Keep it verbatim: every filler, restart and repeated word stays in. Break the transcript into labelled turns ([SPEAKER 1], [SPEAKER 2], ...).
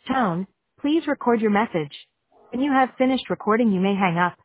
[SPEAKER 1] Tone, please record your message. When you have finished recording, you may hang up.